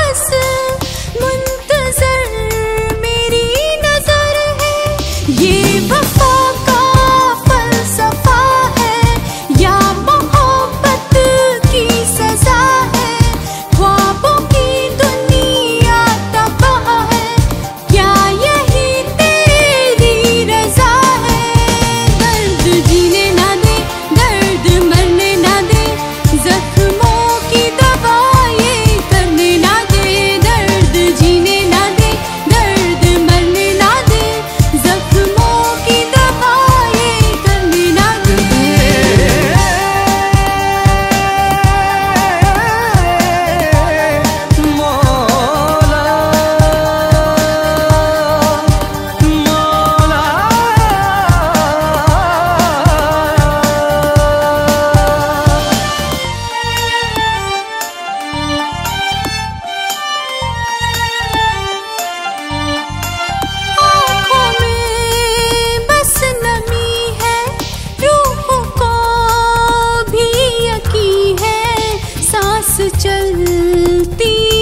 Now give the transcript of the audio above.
बस मुंतजर मेरी नजर है। ये वफा का फलसफा है या मोहब्बत की सजा है। ख्वाबों की दुनिया तबाह है, क्या यही तेरी रजा है। दर्द जीने ना दे, दर्द मरने ना दे, जख्मों की दवा ये करने ना दे। दर्द जीने ना दे, दर्द मरने ना दे, जख्मों की दवा ये करने ना दे। आँखों में बस नमी है, रूह को भी यकीन है, सांस चलती